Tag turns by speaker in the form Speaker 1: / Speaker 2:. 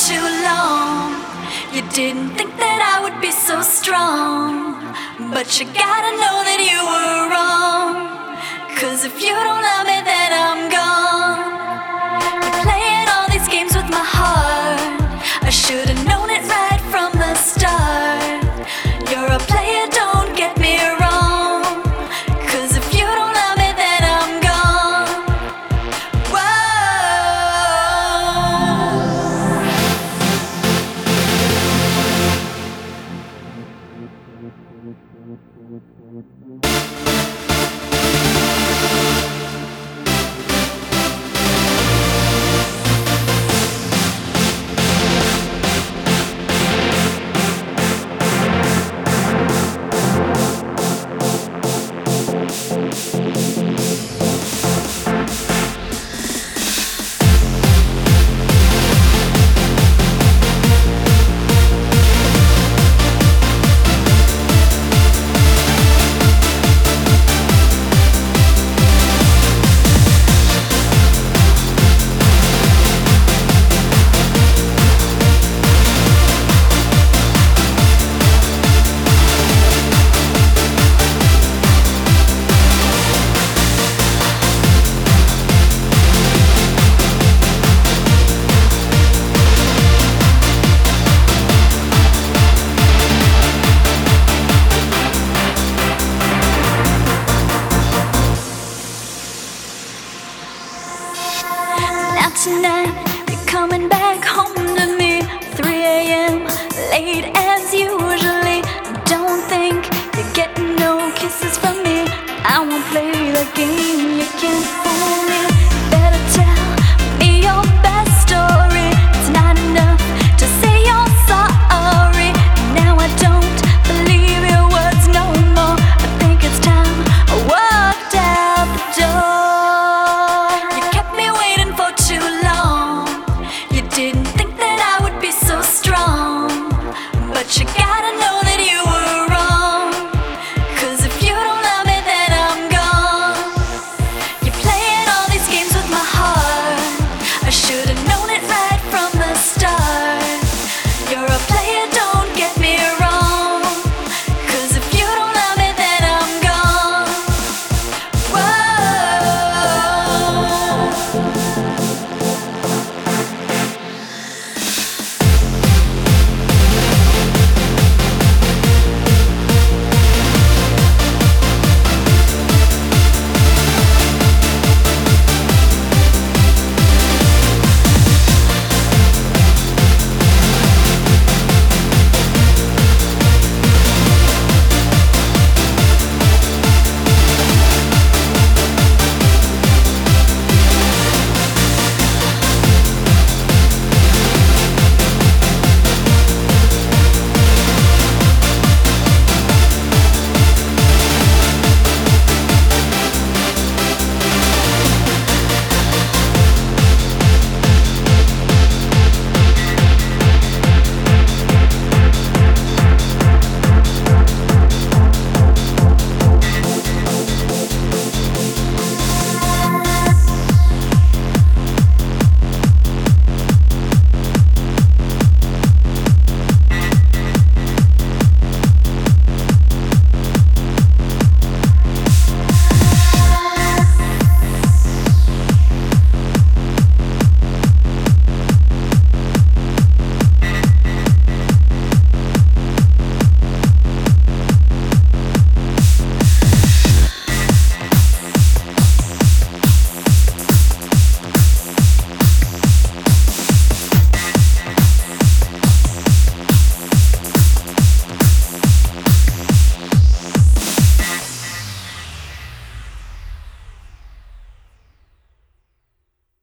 Speaker 1: too long. You didn't think that I would be so strong, but you gotta know that you were wrong. 'Cause if you don't love me, then I'm gone. You're playing all these games with my heart. I should've known it right from the start. You're a player, don't get me wrong. 'Cause if you don't love me, then I'm gone. Whoa. Tonight, you're coming back home to me, 3 a.m., late as usually. Don't think you're getting no kisses from me. I won't play the game, you can't fool